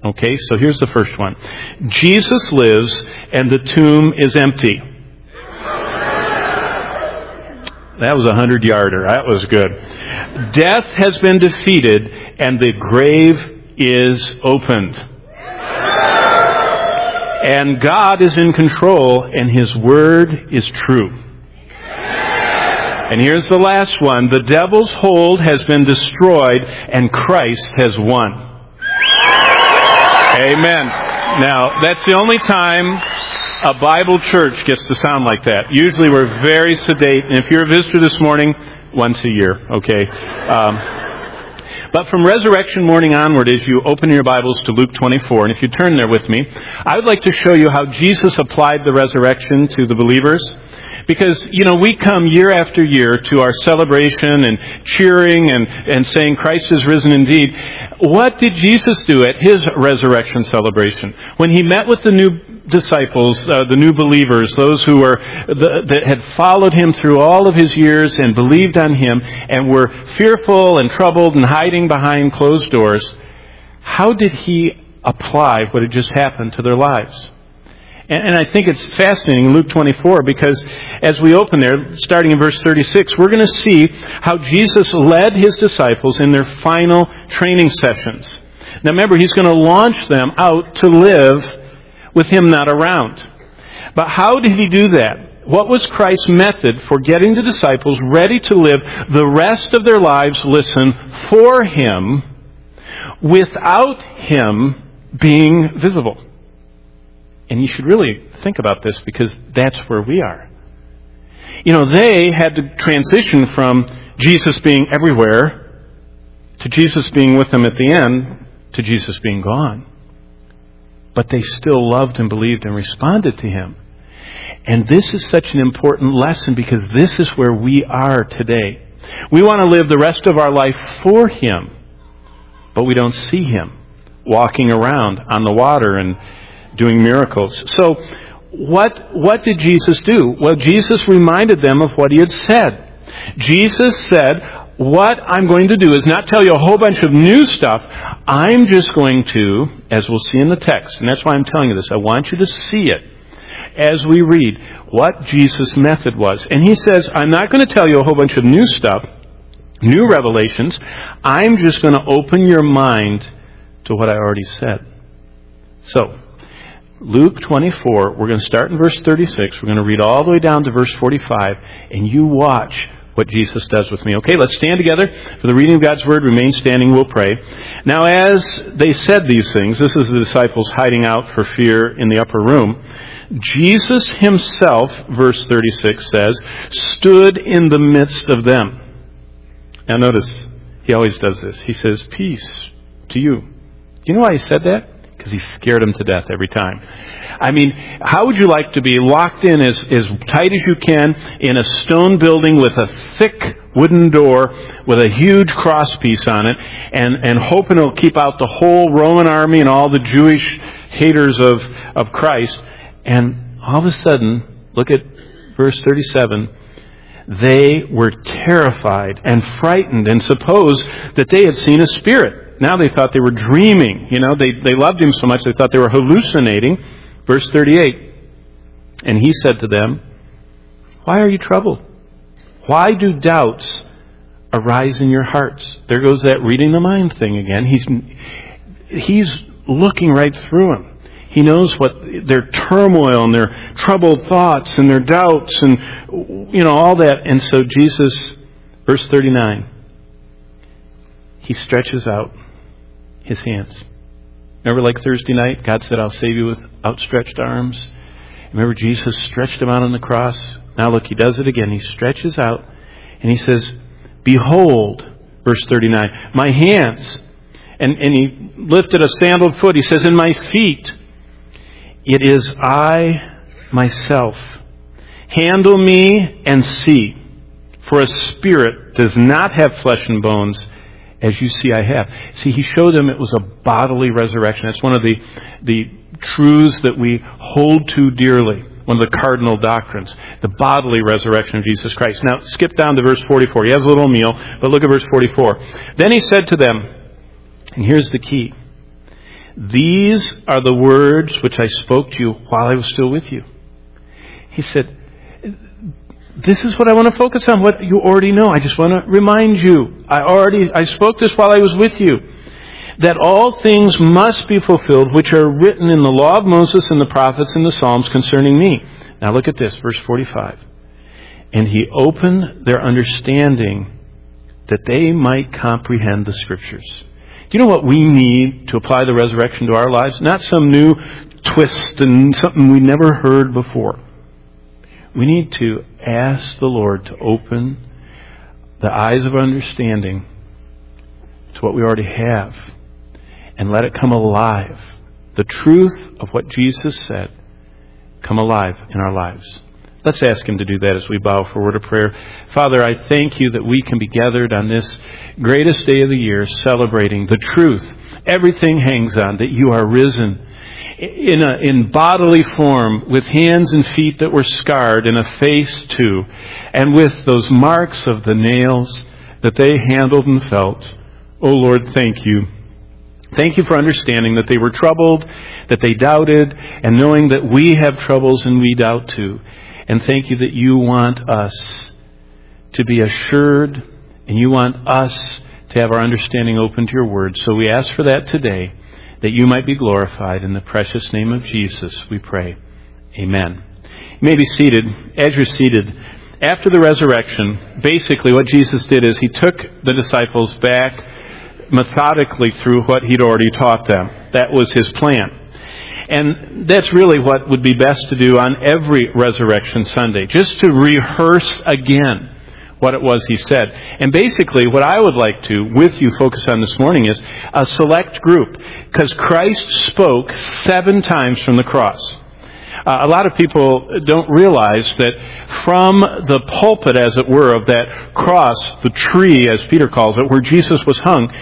Okay, so here's the first one. Jesus lives and the tomb is empty. That was a 100-yarder. That was good. Death has been defeated and the grave is opened. And God is in control and His word is true. And here's the last one. The devil's hold has been destroyed and Christ has won. Amen. Now, that's the only time a Bible church gets to sound like that. Usually we're very sedate. And if you're a visitor this morning, once a year, okay? But from resurrection morning onward, as you open your Bibles to Luke 24, and if you turn there with me, I would like to show you how Jesus applied the resurrection to the believers. Because, we come year after year to our celebration and cheering and saying Christ is risen indeed. What did Jesus do at His resurrection celebration? When He met with the new disciples, the new believers, those who that had followed Him through all of His years and believed on Him and were fearful and troubled and hiding behind closed doors, how did He apply what had just happened to their lives? And I think it's fascinating in Luke 24 because as we open there, starting in verse 36, we're going to see how Jesus led His disciples in their final training sessions. Now remember, He's going to launch them out to live with Him not around. But how did He do that? What was Christ's method for getting the disciples ready to live the rest of their lives, listen, for Him, without Him being visible? And you should really think about this because that's where we are. They had to transition from Jesus being everywhere to Jesus being with them at the end to Jesus being gone. But they still loved and believed and responded to Him. And this is such an important lesson because this is where we are today. We want to live the rest of our life for Him, but we don't see Him walking around on the water and doing miracles. So what did Jesus do? Well, Jesus reminded them of what He had said. Jesus said, what I'm going to do is not tell you a whole bunch of new stuff. I'm just going to, as we'll see in the text, and that's why I'm telling you this, I want you to see it as we read what Jesus' method was. And He says, I'm not going to tell you a whole bunch of new stuff, new revelations. I'm just going to open your mind to what I already said. So, Luke 24, we're going to start in verse 36. We're going to read all the way down to verse 45, and you watch what Jesus does with me. Okay, let's stand together for the reading of God's Word. Remain standing, we'll pray. Now, as they said these things, this is the disciples hiding out for fear in the upper room. Jesus Himself, verse 36 says, stood in the midst of them. Now notice, He always does this. He says, peace to you. Do you know why He said that? Because He scared them to death every time. I mean, how would you like to be locked in as tight as you can in a stone building with a thick wooden door with a huge crosspiece on it and hoping it'll keep out the whole Roman army and all the Jewish haters of Christ? And all of a sudden, look at verse 37, they were terrified and frightened and supposed that they had seen a spirit. Now they thought they were dreaming. They loved Him so much they thought they were hallucinating. Verse 38. And He said to them, why are you troubled? Why do doubts arise in your hearts? There goes that reading the mind thing again. He's looking right through them. He knows what their turmoil and their troubled thoughts and their doubts and all that. And so Jesus, verse 39, He stretches out His hands. Remember, like Thursday night, God said, I'll save you with outstretched arms. Remember, Jesus stretched Him out on the cross. Now look, He does it again. He stretches out and He says, behold, verse 39, my hands. And He lifted a sandaled foot. He says, in my feet, it is I myself. Handle me and see. For a spirit does not have flesh and bones, as you see I have. See, He showed them it was a bodily resurrection. That's one of the truths that we hold to dearly. One of the cardinal doctrines. The bodily resurrection of Jesus Christ. Now, skip down to verse 44. He has a little meal, but look at verse 44. Then He said to them, and here's the key. These are the words which I spoke to you while I was still with you. He said, this is what I want to focus on, what you already know. I just want to remind you. I spoke this while I was with you. That all things must be fulfilled which are written in the law of Moses and the prophets and the Psalms concerning me. Now look at this, verse 45. And he opened their understanding that they might comprehend the Scriptures. Do you know what we need to apply the resurrection to our lives? Not some new twist and something we never heard before. We need to ask the Lord to open the eyes of our understanding to what we already have and let it come alive. The truth of what Jesus said come alive in our lives. Let's ask Him to do that as we bow for a word of prayer. Father, I thank You that we can be gathered on this greatest day of the year celebrating the truth. Everything hangs on that You are risen in bodily form, with hands and feet that were scarred and a face too, and with those marks of the nails that they handled and felt. Oh Lord, thank You. Thank You for understanding that they were troubled, that they doubted, and knowing that we have troubles and we doubt too. And thank You that You want us to be assured, and You want us to have our understanding open to Your Word. So we ask for that today, that You might be glorified. In the precious name of Jesus, we pray. Amen. You may be seated. As you're seated, after the resurrection, basically what Jesus did is He took the disciples back methodically through what He'd already taught them. That was His plan. And that's really what would be best to do on every Resurrection Sunday, just to rehearse again what it was He said. And basically what I would like to, with you, focus on this morning is a select group, because Christ spoke 7 times from the cross. A lot of people don't realize that from the pulpit, as it were, of that cross, the tree, as Peter calls it, where Jesus was hung,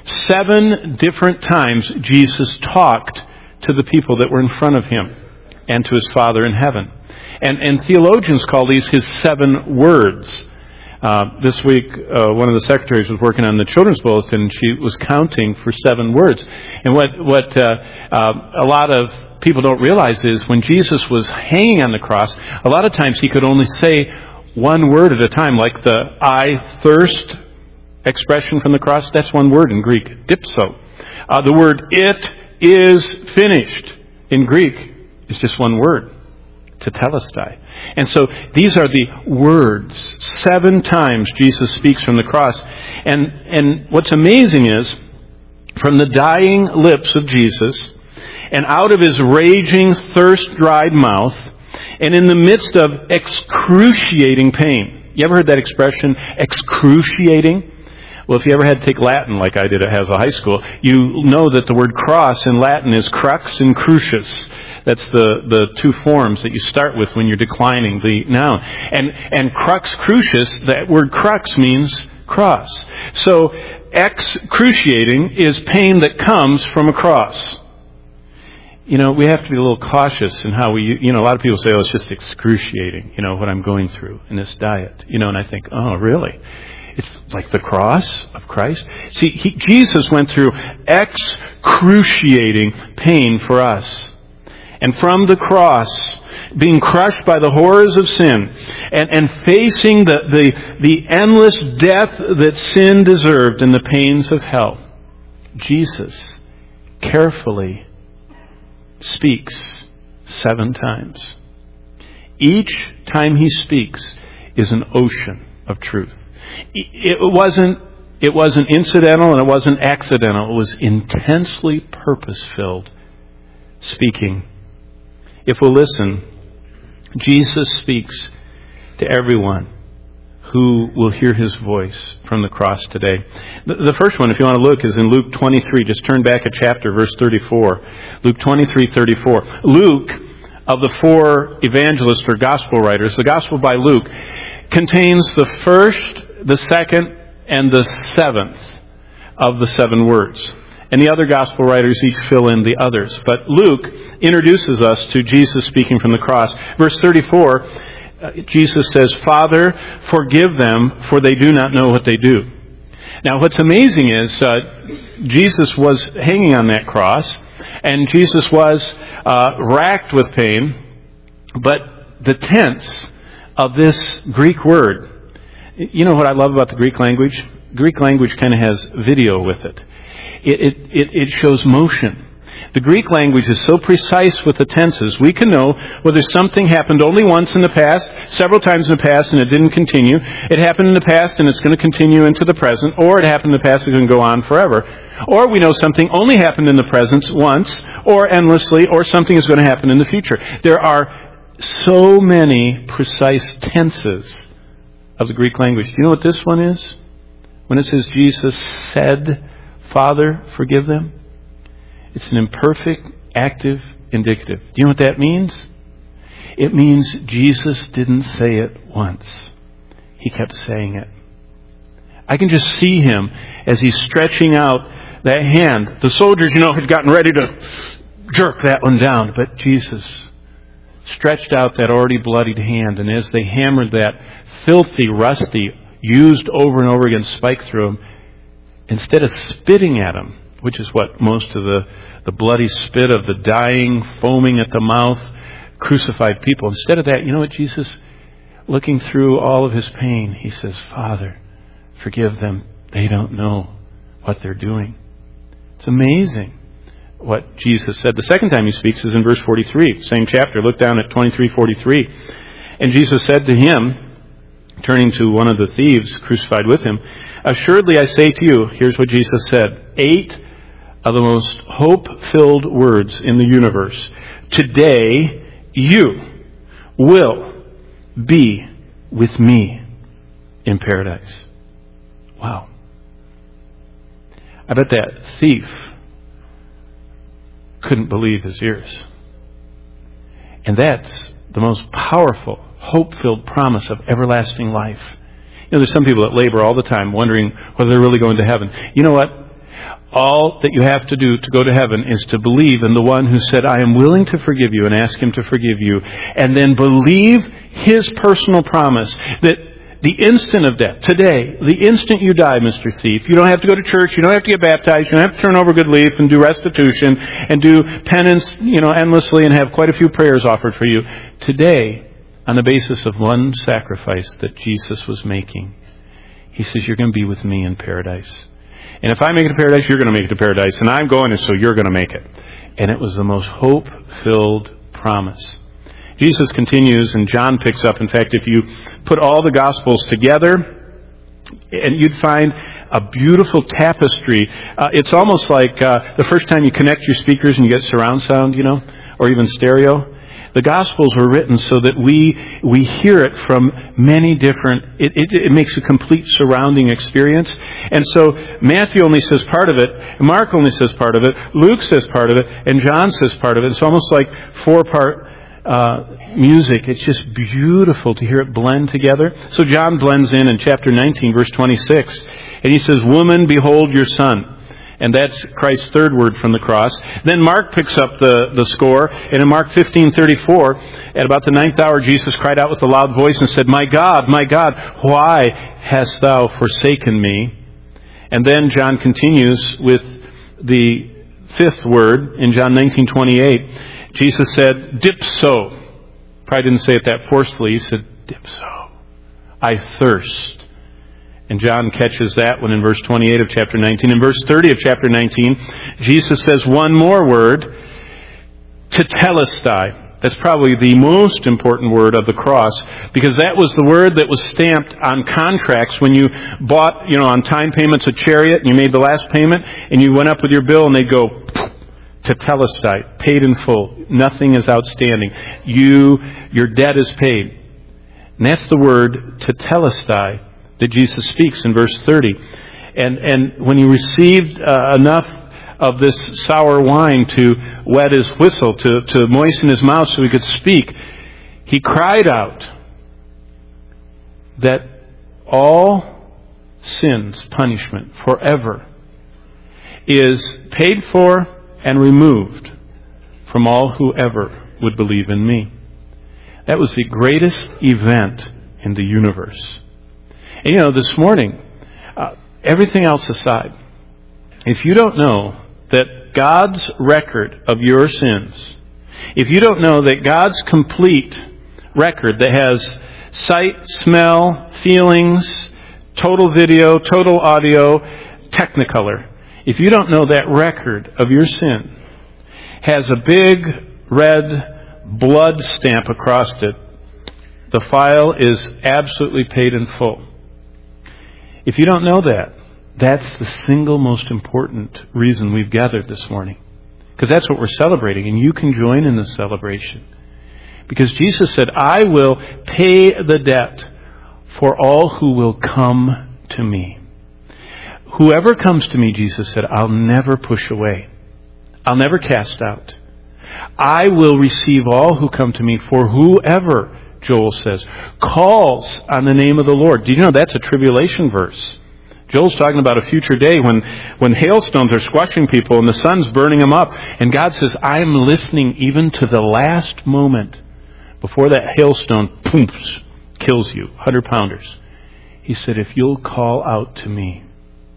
7 different times Jesus talked to the people that were in front of Him and to His Father in heaven. And theologians call these His 7 words. This week, one of the secretaries was working on the children's bulletin, and she was counting for 7 words. And what a lot of people don't realize is when Jesus was hanging on the cross, a lot of times He could only say one word at a time, like the "I thirst" expression from the cross. That's one word in Greek, dipso. The word "it is finished" in Greek is just one word, tetelestai. And so these are the words. 7 times Jesus speaks from the cross. And what's amazing is, from the dying lips of Jesus, and out of His raging, thirst-dried mouth, and in the midst of excruciating pain. You ever heard that expression, excruciating? Well, if you ever had to take Latin like I did as a high school, you know that the word cross in Latin is crux and crucius. That's the 2 forms that you start with when you're declining the noun. And crux crucius, that word crux means cross. So excruciating is pain that comes from a cross. You know, we have to be a little cautious in how we, a lot of people say, oh, it's just excruciating, what I'm going through in this diet. And I think, oh, really? It's like the cross of Christ. See, Jesus went through excruciating pain for us. And from the cross, being crushed by the horrors of sin, and facing the endless death that sin deserved and the pains of hell, Jesus carefully speaks 7 times. Each time He speaks is an ocean of truth. It wasn't incidental and it wasn't accidental. It was intensely purpose-filled speaking. If we'll listen, Jesus speaks to everyone who will hear His voice from the cross today. The first one, if you want to look, is in Luke 23. Just turn back a chapter, verse 34. Luke 23:34. Luke, of the 4 evangelists or gospel writers, the gospel by Luke contains the first, the second, and the 7th of the 7 words. And the other gospel writers each fill in the others. But Luke introduces us to Jesus speaking from the cross. Verse 34, Jesus says, "Father, forgive them, for they do not know what they do." Now, what's amazing is Jesus was hanging on that cross, And Jesus was racked with pain. But the tense of this Greek word, you know what I love about the Greek language? Greek language kind of has video with it. It shows motion. The Greek language is so precise with the tenses, we can know whether something happened only once in the past, several times in the past, and it didn't continue. It happened in the past, and it's going to continue into the present, or it happened in the past, and it's going to go on forever. Or we know something only happened in the present once, or endlessly, or something is going to happen in the future. There are so many precise tenses of the Greek language. Do you know what this one is? When it says Jesus said, Father, forgive them. It's an imperfect, active, indicative. Do you know what that means? It means Jesus didn't say it once. He kept saying it. I can just see him as he's stretching out that hand. The soldiers, had gotten ready to jerk that one down. But Jesus stretched out that already bloodied hand. And as they hammered that filthy, rusty, used over and over again spike through him, instead of spitting at him, which is what most of the bloody spit of the dying, foaming at the mouth, crucified people. Instead of that, you know what Jesus, looking through all of his pain, he says, Father, forgive them. They don't know what they're doing. It's amazing what Jesus said. The second time he speaks is in verse 43, same chapter. Look down at 23:43. And Jesus said to him, turning to one of the thieves crucified with him, assuredly I say to you, here's what Jesus said, 8 of the most hope-filled words in the universe. Today, you will be with me in paradise. Wow. I bet that thief couldn't believe his ears. And that's the most powerful, hope-filled promise of everlasting life. There's some people that labor all the time wondering whether they're really going to heaven. You know what? All that you have to do to go to heaven is to believe in the one who said, I am willing to forgive you, and ask him to forgive you. And then believe his personal promise that the instant of death, today, the instant you die, Mr. Thief, you don't have to go to church, you don't have to get baptized, you don't have to turn over a good leaf and do restitution and do penance, endlessly and have quite a few prayers offered for you. Today, on the basis of one sacrifice that Jesus was making, he says, you're going to be with me in paradise. And if I make it to paradise, you're going to make it to paradise. And I'm going, and so you're going to make it. And it was the most hope-filled promise. Jesus continues, and John picks up. In fact, if you put all the Gospels together, and you'd find a beautiful tapestry. It's almost like the first time you connect your speakers and you get surround sound, or even stereo. The Gospels were written so that we hear it from many different... It makes a complete surrounding experience. And so Matthew only says part of it, Mark only says part of it, Luke says part of it, and John says part of it. It's almost like 4-part music. It's just beautiful to hear it blend together. So John blends in chapter 19, verse 26, and he says, Woman, behold your son. And that's Christ's third word from the cross. Then Mark picks up the score. And in Mark 15:34, at about the 9th hour, Jesus cried out with a loud voice and said, my God, why hast thou forsaken me? And then John continues with the 5th word in John 19:28. Jesus said, dipso. Probably didn't say it that forcefully. He said, dipso. I thirst. And John catches that one in verse 28 of chapter 19. In verse 30 of chapter 19, Jesus says one more word, tetelestai. That's probably the most important word of the cross, because that was the word that was stamped on contracts when you bought, on time payments a chariot, and you made the last payment, and you went up with your bill, and they'd go, tetelestai, paid in full. Nothing is outstanding. Your debt is paid. And that's the word tetelestai that Jesus speaks in verse 30. And when he received enough of this sour wine to wet his whistle, to moisten his mouth so he could speak, he cried out that all sin's punishment forever is paid for and removed from all who ever would believe in me. That was the greatest event in the universe. And this morning, everything else aside, if you don't know that God's record of your sins, if you don't know that God's complete record that has sight, smell, feelings, total video, total audio, Technicolor, if you don't know that record of your sin has a big red blood stamp across it, the file is absolutely paid in full. If you don't know that, that's the single most important reason we've gathered this morning. Because that's what we're celebrating, and you can join in the celebration. Because Jesus said, I will pay the debt for all who will come to me. Whoever comes to me, Jesus said, I'll never push away. I'll never cast out. I will receive all who come to me, for whoever, Joel says, calls on the name of the Lord. Do you know that's a tribulation verse? Joel's talking about a future day when hailstones are squashing people and the sun's burning them up. And God says, I'm listening even to the last moment before that hailstone poofs, kills you, 100-pounders. He said, if you'll call out to me,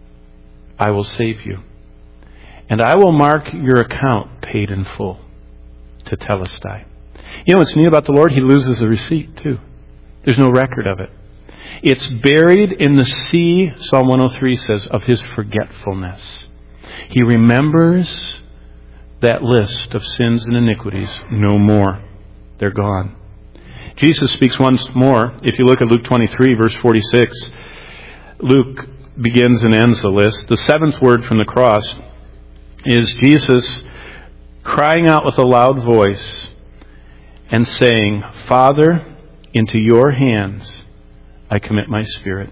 I will save you. And I will mark your account paid in full to Telestai. You know what's neat about the Lord? He loses the receipt too. There's no record of it. It's buried in the sea, Psalm 103 says, of his forgetfulness. He remembers that list of sins and iniquities no more. They're gone. Jesus speaks once more. If you look at Luke 23, verse 46, Luke begins and ends the list. The seventh word from the cross is Jesus crying out with a loud voice and saying, Father, into your hands I commit my spirit.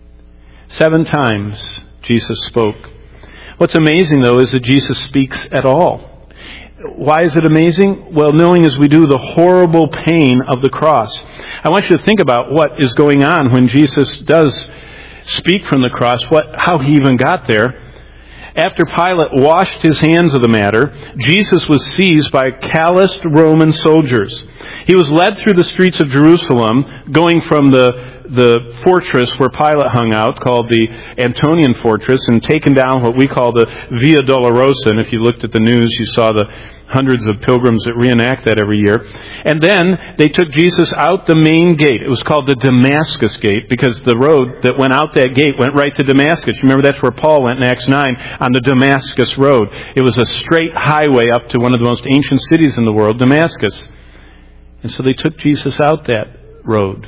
7 times Jesus spoke. What's amazing, though, is that Jesus speaks at all. Why is it amazing? Well, knowing as we do the horrible pain of the cross. I want you to think about what is going on when Jesus does speak from the cross, how he even got there. After Pilate washed his hands of the matter, Jesus was seized by calloused Roman soldiers. He was led through the streets of Jerusalem, going from the fortress where Pilate hung out, called the Antonian Fortress, and taken down what we call the Via Dolorosa. And if you looked at the news, you saw the hundreds of pilgrims that reenact that every year. And then they took Jesus out the main gate. It was called the Damascus Gate because the road that went out that gate went right to Damascus. Remember, that's where Paul went in Acts 9, on the Damascus Road. It was a straight highway up to one of the most ancient cities in the world, Damascus. And so they took Jesus out that road,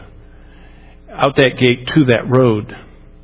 out that gate to that road.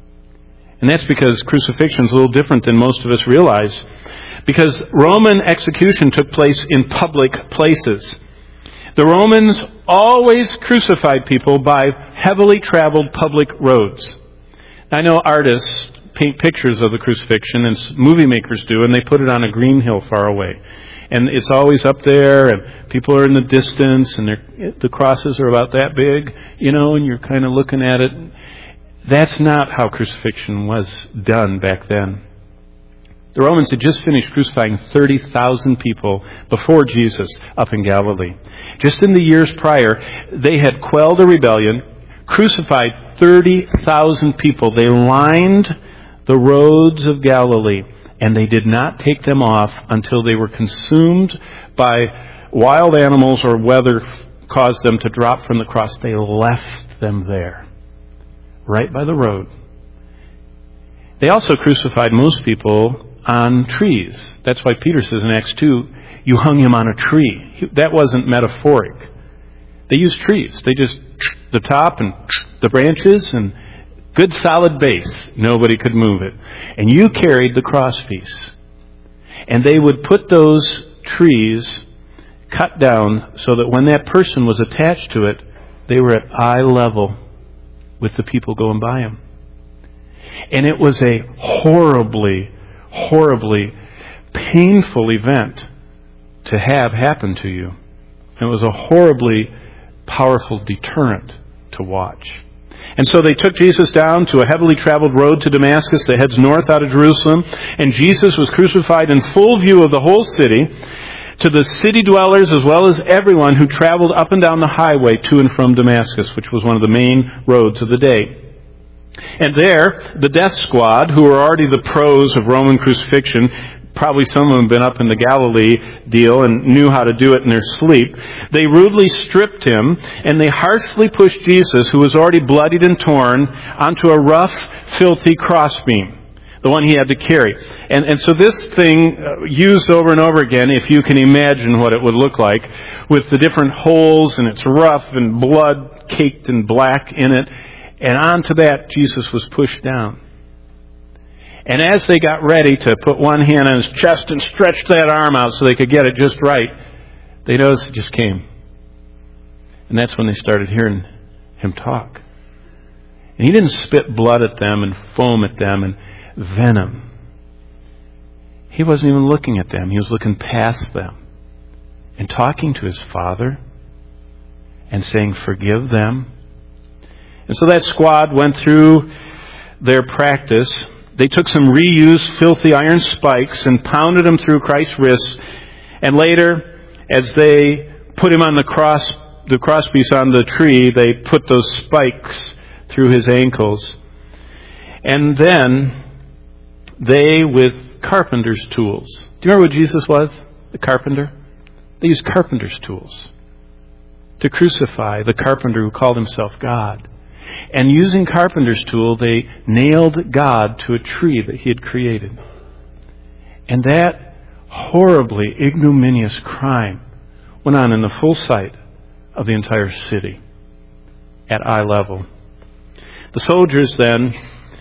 And that's because crucifixion is a little different than most of us realize. Because Roman execution took place in public places. The Romans always crucified people by heavily traveled public roads. I know artists paint pictures of the crucifixion, and movie makers do, and they put it on a green hill far away. And it's always up there, and people are in the distance, and the crosses are about that big, and you're kind of looking at it. That's not how crucifixion was done back then. The Romans had just finished crucifying 30,000 people before Jesus up in Galilee. Just in the years prior, they had quelled a rebellion, crucified 30,000 people. They lined the roads of Galilee, and they did not take them off until they were consumed by wild animals or weather caused them to drop from the cross. They left them there, right by the road. They also crucified most people on trees. That's why Peter says in Acts 2, you hung him on a tree. That wasn't metaphoric. They used trees. They just, the top and the branches and good solid base. Nobody could move it. And you carried the crosspiece. And they would put those trees cut down so that when that person was attached to it, they were at eye level with the people going by them. And it was a horribly painful event to have happen to you. It was a horribly powerful deterrent to watch. And so they took Jesus down to a heavily traveled road to Damascus that heads north out of Jerusalem, and Jesus was crucified in full view of the whole city, to the city dwellers as well as everyone who traveled up and down the highway to and from Damascus, which was one of the main roads of the day. And there, the death squad, who were already the pros of Roman crucifixion, probably some of them had been up in the Galilee deal and knew how to do it in their sleep. They rudely stripped him, and they harshly pushed Jesus, who was already bloodied and torn, onto a rough, filthy crossbeam, the one he had to carry. And so this thing, used over and over again, if you can imagine what it would look like, with the different holes, and it's rough and blood caked and black in it, and onto that Jesus was pushed down. And as they got ready to put one hand on his chest and stretch that arm out so they could get it just right, they noticed it just came. And that's when they started hearing him talk. And he didn't spit blood at them and foam at them and venom. He wasn't even looking at them. He was looking past them and talking to his Father and saying, "Forgive them." And so that squad went through their practice. They took some reused filthy iron spikes and pounded them through Christ's wrists. And later, as they put him on the crosspiece on the tree, they put those spikes through his ankles. And then they, with carpenter's tools. Do you remember what Jesus was? The carpenter? They used carpenter's tools to crucify the carpenter who called himself God. And using carpenter's tool, they nailed God to a tree that he had created. And that horribly ignominious crime went on in the full sight of the entire city at eye level. The soldiers then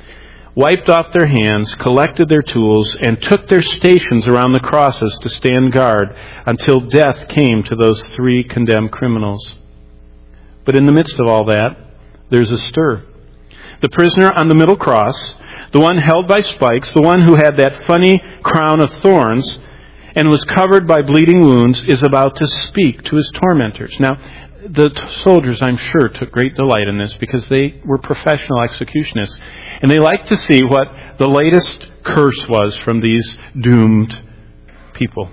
wiped off their hands, collected their tools, and took their stations around the crosses to stand guard until death came to those 3 condemned criminals. But in the midst of all that, there's a stir. The prisoner on the middle cross, the one held by spikes, the one who had that funny crown of thorns and was covered by bleeding wounds, is about to speak to his tormentors. Now, the soldiers, I'm sure, took great delight in this because they were professional executionists. And they liked to see what the latest curse was from these doomed people.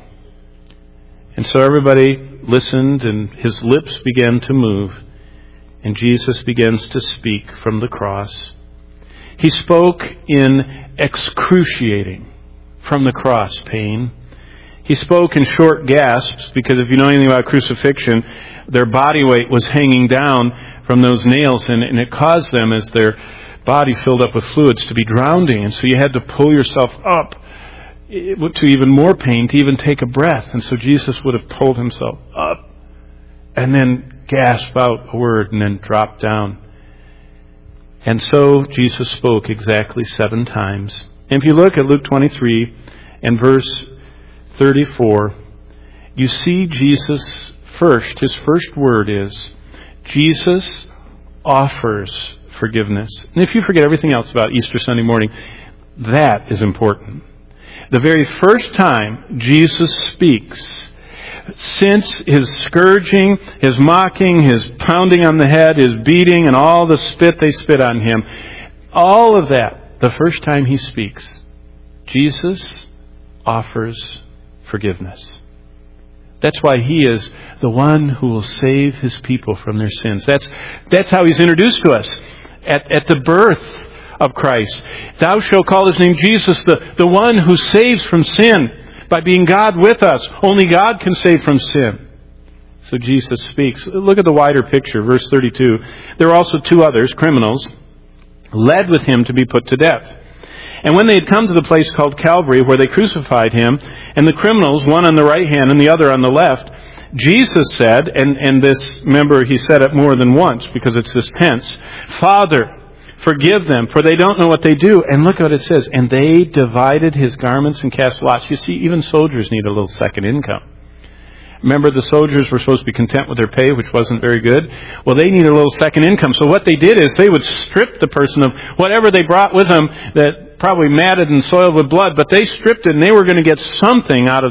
And so everybody listened, and his lips began to move. And Jesus begins to speak from the cross. He spoke in excruciating, from the cross, pain. He spoke in short gasps, because if you know anything about crucifixion, their body weight was hanging down from those nails, and it caused them, as their body filled up with fluids, to be drowning. And so you had to pull yourself up to even more pain, to even take a breath. And so Jesus would have pulled himself up and then gasp out a word and then drop down. And so Jesus spoke exactly 7 times. And if you look at Luke 23 and verse 34, you see Jesus first. His first word is, Jesus offers forgiveness. And if you forget everything else about Easter Sunday morning, that is important. The very first time Jesus speaks, since his scourging, his mocking, his pounding on the head, his beating, and all the spit they spit on him, all of that, the first time he speaks, Jesus offers forgiveness. That's why he is the one who will save his people from their sins. That's how he's introduced to us at the birth of Christ. Thou shalt call his name Jesus, the one who saves from sin. By being God with us. Only God can save from sin. So Jesus speaks. Look at the wider picture, verse 32. There were also 2 others, criminals, led with him to be put to death. And when they had come to the place called Calvary, where they crucified him, and the criminals, one on the right hand and the other on the left, Jesus said, and this, remember, he said it more than once because it's this tense, Father, forgive them, for they don't know what they do. And look what it says. And they divided his garments and cast lots. You see, even soldiers need a little second income. Remember, the soldiers were supposed to be content with their pay, which wasn't very good. Well, they needed a little second income. So what they did is they would strip the person of whatever they brought with them that probably matted and soiled with blood. But they stripped it, and they were going to get something out of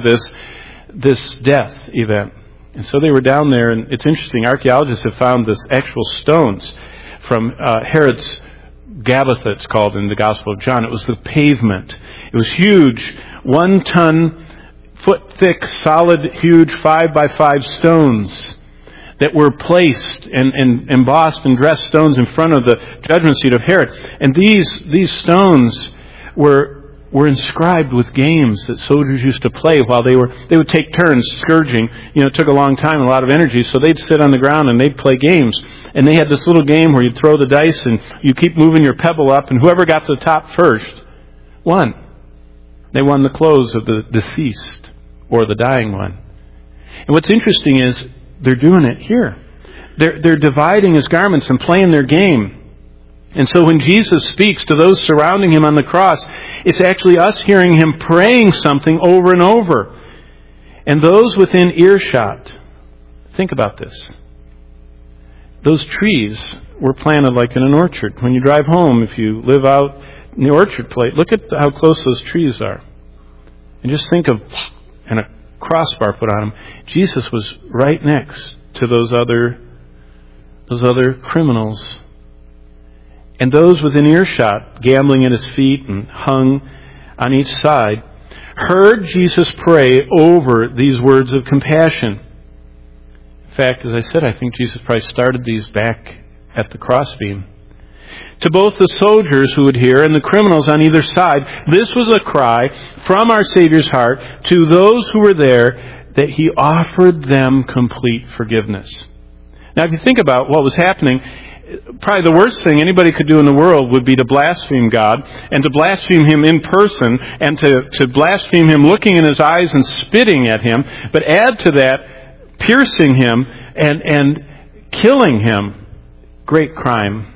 this death event. And so they were down there, and it's interesting. Archaeologists have found this actual stones from Herod's Gabbatha, it's called in the Gospel of John. It was the pavement. It was huge, 1 ton, foot thick, solid, huge 5x5 stones that were placed and embossed and dressed stones in front of the judgment seat of Herod. And these stones were were inscribed with games that soldiers used to play while they would take turns scourging. It took a long time and a lot of energy, so they'd sit on the ground and they'd play games. And they had this little game where you'd throw the dice and you keep moving your pebble up, and whoever got to the top first won. They won the clothes of the deceased or the dying one. And what's interesting is they're doing it here. They're dividing his garments and playing their game. And so when Jesus speaks to those surrounding him on the cross, it's actually us hearing him praying something over and over. And those within earshot, think about this. Those trees were planted like in an orchard. When you drive home, if you live out in the orchard plate, look at how close those trees are. And just think of, and a crossbar put on them. Jesus was right next to those other criminals. And those within earshot, gambling at his feet and hung on each side, heard Jesus pray over these words of compassion. In fact, as I said, I think Jesus probably started these back at the crossbeam. To both the soldiers who would hear and the criminals on either side, this was a cry from our Savior's heart to those who were there that he offered them complete forgiveness. Now, if you think about what was happening, probably the worst thing anybody could do in the world would be to blaspheme God, and to blaspheme him in person, and to blaspheme him looking in his eyes and spitting at him, but add to that piercing him and killing him. Great crime.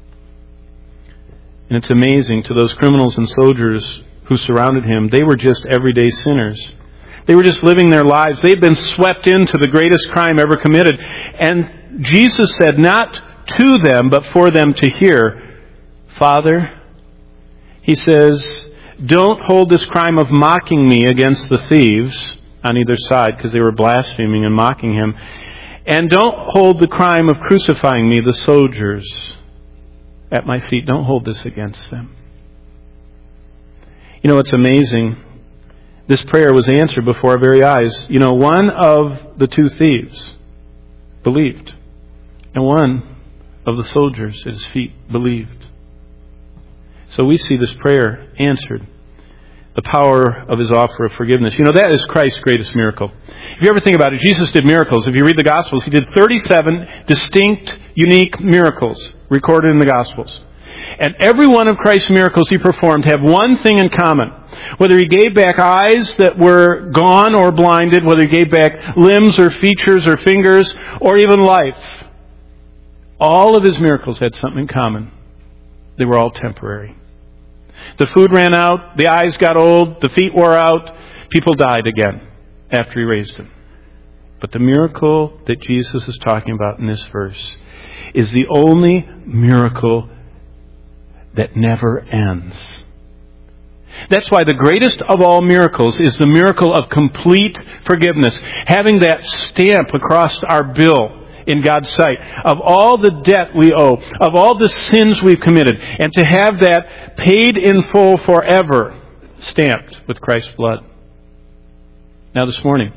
And it's amazing, to those criminals and soldiers who surrounded him, they were just everyday sinners. They were just living their lives. They had been swept into the greatest crime ever committed. And Jesus said, not to them, but for them to hear, Father, he says, don't hold this crime of mocking me against the thieves on either side, because they were blaspheming and mocking him. And don't hold the crime of crucifying me, the soldiers, at my feet. Don't hold this against them. It's amazing. This prayer was answered before our very eyes. One of the two thieves believed, and one of the soldiers at his feet believed. So we see this prayer answered. The power of his offer of forgiveness. That is Christ's greatest miracle. If you ever think about it, Jesus did miracles. If you read the Gospels, he did 37 distinct, unique miracles recorded in the Gospels. And every one of Christ's miracles he performed have one thing in common. Whether he gave back eyes that were gone or blinded, whether he gave back limbs or features or fingers, or even life. All of his miracles had something in common. They were all temporary. The food ran out, the eyes got old, the feet wore out, people died again after he raised them. But the miracle that Jesus is talking about in this verse is the only miracle that never ends. That's why the greatest of all miracles is the miracle of complete forgiveness. Having that stamp across our bill in God's sight, of all the debt we owe, of all the sins we've committed, and to have that paid in full forever, stamped with Christ's blood. Now this morning,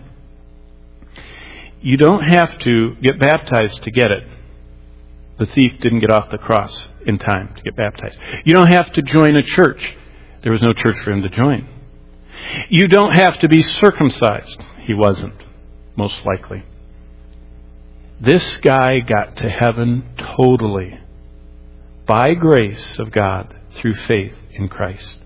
you don't have to get baptized to get it. The thief didn't get off the cross in time to get baptized. You don't have to join a church. There was no church for him to join. You don't have to be circumcised. He wasn't, most likely. This guy got to heaven totally by grace of God through faith in Christ.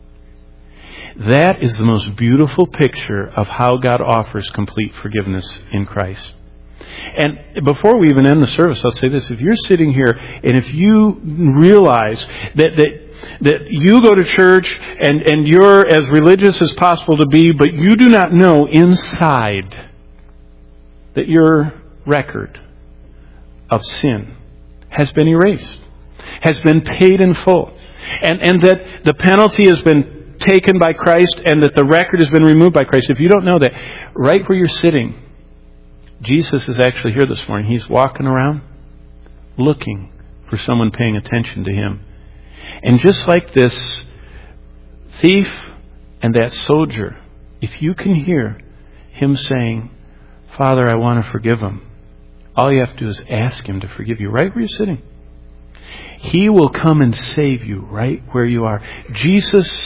That is the most beautiful picture of how God offers complete forgiveness in Christ. And before we even end the service, I'll say this. If you're sitting here and if you realize that you go to church and you're as religious as possible to be, but you do not know inside that your record of sin has been erased, has been paid in full, and that the penalty has been taken by Christ and that the record has been removed by Christ. If you don't know that, right where you're sitting, Jesus is actually here this morning. He's walking around looking for someone paying attention to him. And just like this thief and that soldier, if you can hear him saying, Father, I want to forgive him, all you have to do is ask him to forgive you right where you're sitting. He will come and save you right where you are. Jesus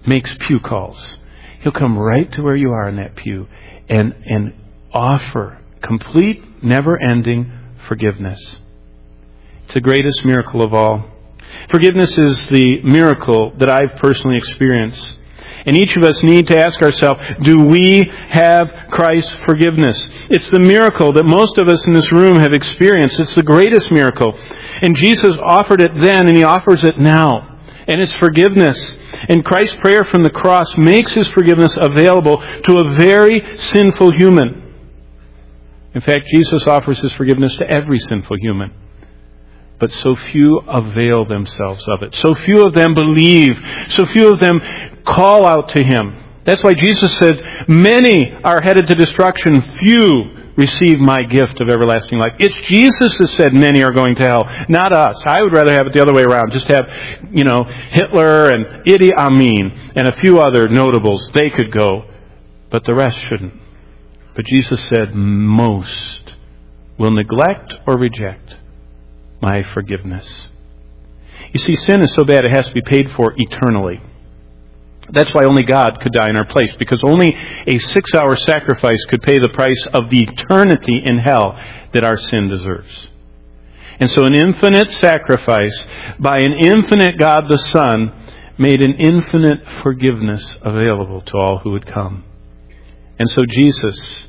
makes pew calls. He'll come right to where you are in that pew and offer complete, never-ending forgiveness. It's the greatest miracle of all. Forgiveness is the miracle that I've personally experienced. And each of us need to ask ourselves, do we have Christ's forgiveness? It's the miracle that most of us in this room have experienced. It's the greatest miracle. And Jesus offered it then, and He offers it now. And it's forgiveness. And Christ's prayer from the cross makes His forgiveness available to a very sinful human. In fact, Jesus offers His forgiveness to every sinful human. But so few avail themselves of it. So few of them believe. So few of them call out to Him. That's why Jesus said, many are headed to destruction. Few receive my gift of everlasting life. It's Jesus that said many are going to hell, not us. I would rather have it the other way around. Just have, Hitler and Idi Amin and a few other notables. They could go, but the rest shouldn't. But Jesus said, most will neglect or reject my forgiveness. You see, sin is so bad it has to be paid for eternally. That's why only God could die in our place, because only a 6-hour sacrifice could pay the price of the eternity in hell that our sin deserves. And so an infinite sacrifice by an infinite God the Son made an infinite forgiveness available to all who would come. And so Jesus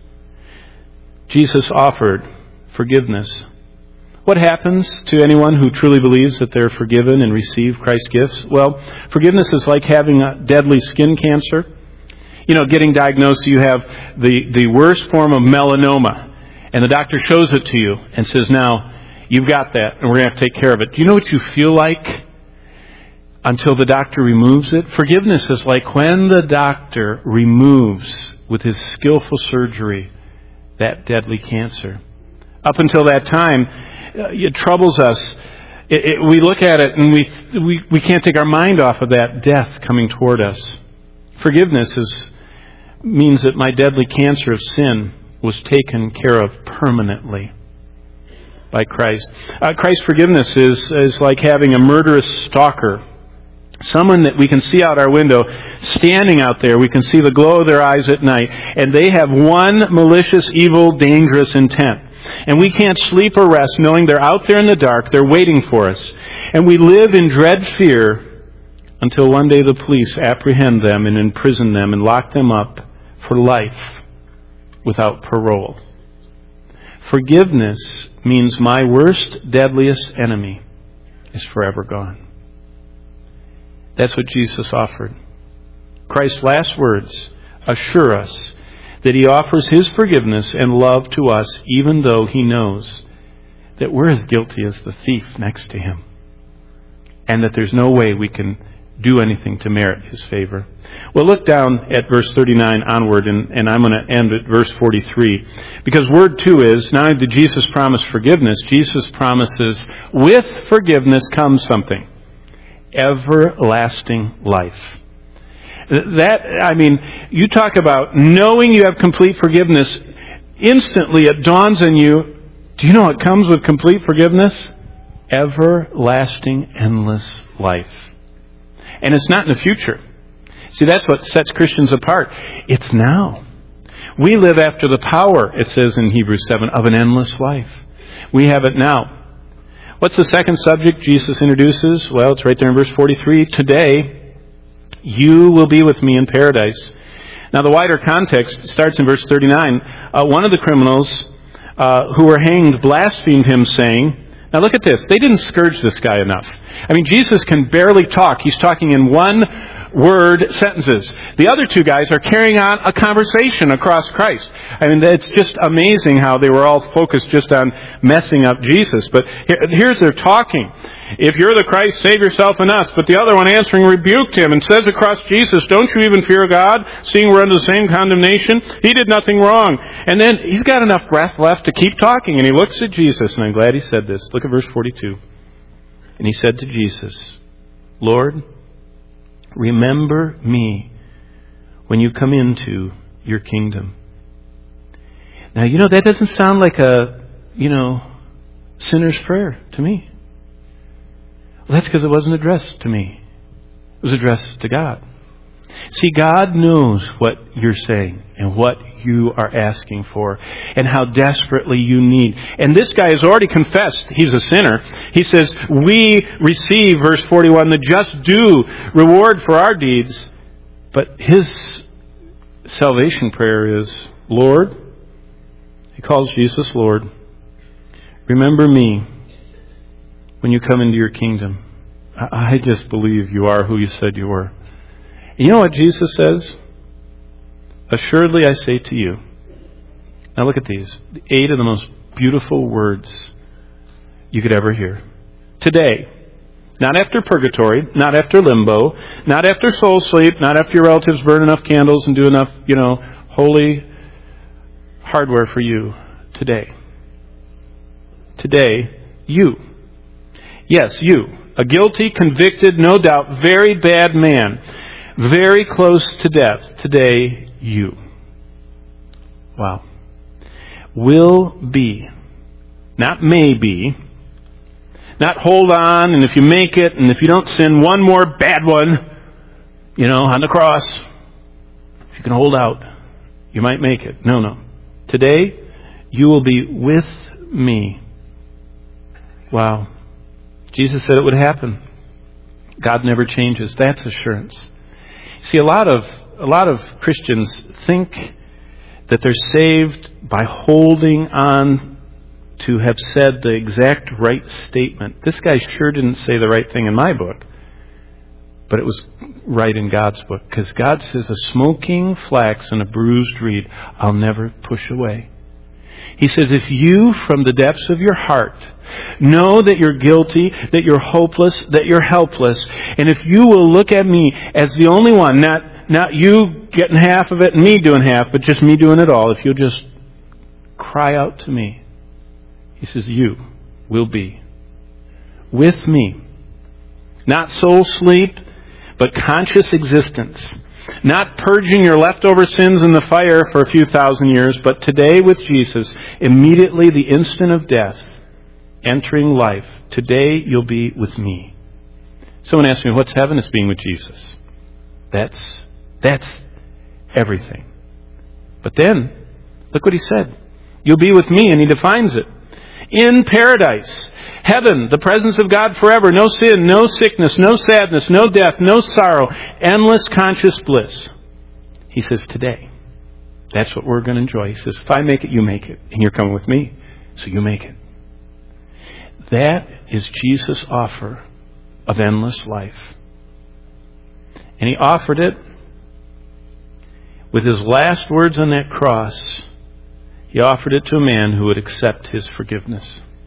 offered forgiveness. What happens to anyone who truly believes that they're forgiven and receive Christ's gifts? Well, forgiveness is like having a deadly skin cancer. Getting diagnosed, you have the worst form of melanoma, and the doctor shows it to you and says, now, you've got that, and we're going to have to take care of it. Do you know what you feel like until the doctor removes it? Forgiveness is like when the doctor removes, with his skillful surgery, that deadly cancer. Up until that time, it troubles us. We look at it and we can't take our mind off of that death coming toward us. Forgiveness means that my deadly cancer of sin was taken care of permanently by Christ. Christ's forgiveness is like having a murderous stalker. Someone that we can see out our window, standing out there. We can see the glow of their eyes at night. And they have one malicious, evil, dangerous intent. And we can't sleep or rest knowing they're out there in the dark. They're waiting for us. And we live in dread fear until one day the police apprehend them and imprison them and lock them up for life without parole. Forgiveness means my worst, deadliest enemy is forever gone. That's what Jesus offered. Christ's last words assure us that He offers His forgiveness and love to us even though He knows that we're as guilty as the thief next to Him, and that there's no way we can do anything to merit His favor. Well, look down at verse 39 onward, and I'm going to end at verse 43. Because word 2 is, not only did Jesus promise forgiveness, Jesus promises with forgiveness comes something. Everlasting life. You talk about knowing you have complete forgiveness. Instantly it dawns on you, do you know what comes with complete forgiveness? Everlasting, endless life. And it's not in the future. See, that's what sets Christians apart. It's now. We live after the power, it says in Hebrews 7, of an endless life. We have it now. What's the second subject Jesus introduces? Well, it's right there in verse 43. Today, you will be with me in paradise. Now, the wider context starts in verse 39. One of the criminals who were hanged blasphemed Him, saying, now look at this. They didn't scourge this guy enough. Jesus can barely talk. He's talking in one-word sentences. The other two guys are carrying on a conversation across Christ. It's just amazing how they were all focused just on messing up Jesus. But here's their talking. If you're the Christ, save yourself and us. But the other one answering rebuked Him and says across Jesus, don't you even fear God, seeing we're under the same condemnation? He did nothing wrong. And then he's got enough breath left to keep talking. And he looks at Jesus, and I'm glad he said this. Look at verse 42. And he said to Jesus, Lord, remember me when you come into your kingdom. Now, that doesn't sound like a, sinner's prayer to me. Well, that's because it wasn't addressed to me. It was addressed to God. See, God knows what you're saying and what you are asking for and how desperately you need. And this guy has already confessed he's a sinner. He says, we receive, verse 41, the just due reward for our deeds. But his salvation prayer is, Lord, he calls Jesus Lord, remember me when you come into your kingdom. I just believe you are who you said you were. And you know what Jesus says? Assuredly I say to you. Now look at these. 8 of the most beautiful words you could ever hear. Today. Not after purgatory. Not after limbo. Not after soul sleep. Not after your relatives burn enough candles and do enough, holy hardware for you. Today. Today. You. Yes, you. A guilty, convicted, no doubt, very bad man. Very close to death. Today, you. Wow. Will be. Not may be. Not hold on, and if you make it, and if you don't sin one more bad one, on the cross, if you can hold out, you might make it. No. Today, you will be with me. Wow. Jesus said it would happen. God never changes. That's assurance. See, a lot of Christians think that they're saved by holding on to have said the exact right statement. This guy sure didn't say the right thing in my book, but it was right in God's book, because God says, a smoking flax and a bruised reed I'll never push away. He says, if you, from the depths of your heart, know that you're guilty, that you're hopeless, that you're helpless, and if you will look at me as the only one, not you getting half of it and me doing half, but just me doing it all, if you'll just cry out to me, he says, you will be with me. Not soul sleep, but conscious existence. Not purging your leftover sins in the fire for a few thousand years, but today with Jesus, immediately the instant of death, entering life. Today you'll be with me. Someone asked me, what's heaven? It's being with Jesus. That's everything. But then, look what he said. You'll be with me, and he defines it. In paradise. Heaven, the presence of God forever. No sin, no sickness, no sadness, no death, no sorrow. Endless conscious bliss. He says, today. That's what we're going to enjoy. He says, if I make it, you make it. And you're coming with me, so you make it. That is Jesus' offer of endless life. And he offered it with his last words on that cross. He offered it to a man who would accept his forgiveness.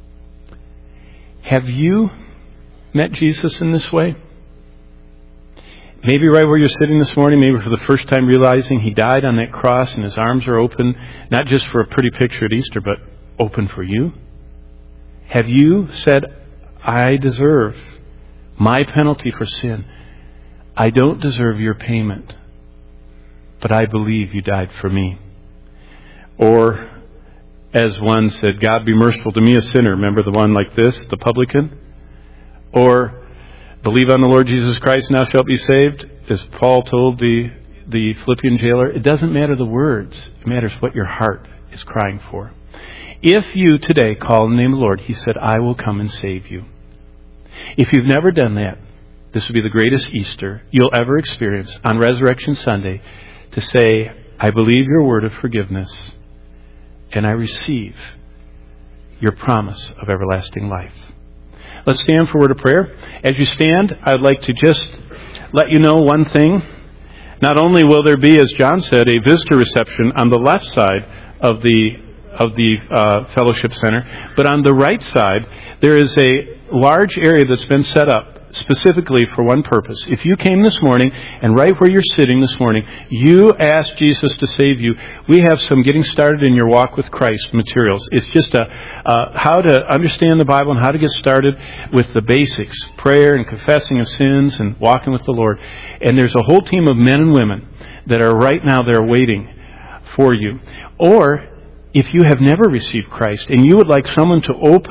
Have you met Jesus in this way? Maybe right where you're sitting this morning, maybe for the first time realizing he died on that cross and his arms are open, not just for a pretty picture at Easter, but open for you. Have you said, I deserve my penalty for sin. I don't deserve your payment, but I believe you died for me. Or, as one said, God be merciful to me, a sinner. Remember the one like this, the publican? Or, believe on the Lord Jesus Christ, now shalt be saved, as Paul told the Philippian jailer. It doesn't matter the words. It matters what your heart is crying for. If you today call on the name of the Lord, he said, I will come and save you. If you've never done that, this will be the greatest Easter you'll ever experience on Resurrection Sunday, to say, I believe your word of forgiveness, and I receive your promise of everlasting life. Let's stand for a word of prayer. As you stand, I'd like to just let you know one thing. Not only will there be, as John said, a visitor reception on the left side of the fellowship center, but on the right side, there is a large area that's been set up specifically for one purpose. If you came this morning, and right where you're sitting this morning, you asked Jesus to save you, we have some getting started in your walk with Christ materials. It's just how to understand the Bible and how to get started with the basics, prayer and confessing of sins and walking with the Lord. And there's a whole team of men and women that are right now there waiting for you. Or, if you have never received Christ and you would like someone to open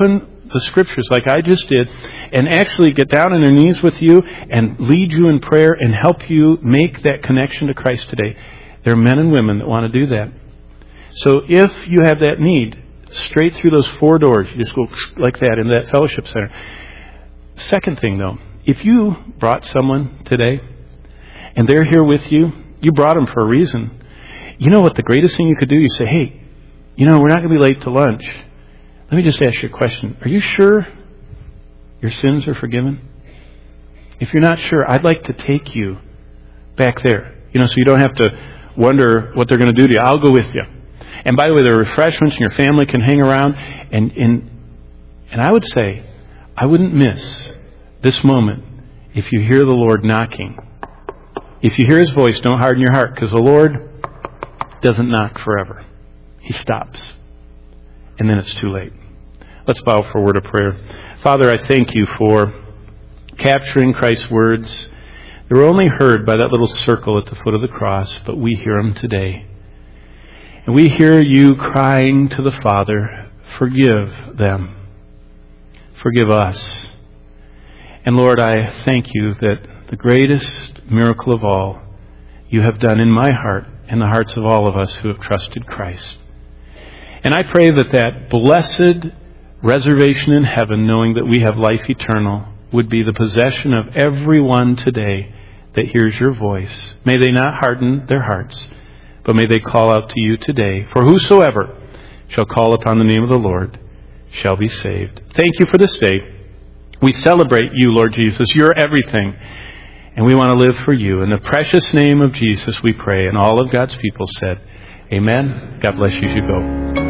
the Scriptures like I just did and actually get down on their knees with you and lead you in prayer and help you make that connection to Christ today. There are men and women that want to do that. So if you have that need, straight through those 4 doors, you just go like that into that fellowship center. Second thing, though, if you brought someone today and they're here with you, you brought them for a reason. You know what the greatest thing you could do? You say, hey, we're not going to be late to lunch. Let me just ask you a question. Are you sure your sins are forgiven? If you're not sure, I'd like to take you back there. So you don't have to wonder what they're going to do to you. I'll go with you. And by the way, there are refreshments and your family can hang around. And I would say, I wouldn't miss this moment if you hear the Lord knocking. If you hear His voice, don't harden your heart, because the Lord doesn't knock forever. He stops. And then it's too late. Let's bow for a word of prayer. Father, I thank you for capturing Christ's words. They were only heard by that little circle at the foot of the cross, but we hear them today. And we hear you crying to the Father, forgive them. Forgive us. And Lord, I thank you that the greatest miracle of all you have done in my heart and the hearts of all of us who have trusted Christ. And I pray that that blessed reservation in heaven, knowing that we have life eternal, would be the possession of everyone today that hears your voice. May they not harden their hearts, but may they call out to you today. For whosoever shall call upon the name of the Lord shall be saved. Thank you for this day. We celebrate you, Lord Jesus. You're everything. And we want to live for you. In the precious name of Jesus we pray. And all of God's people said, amen. God bless you as you go.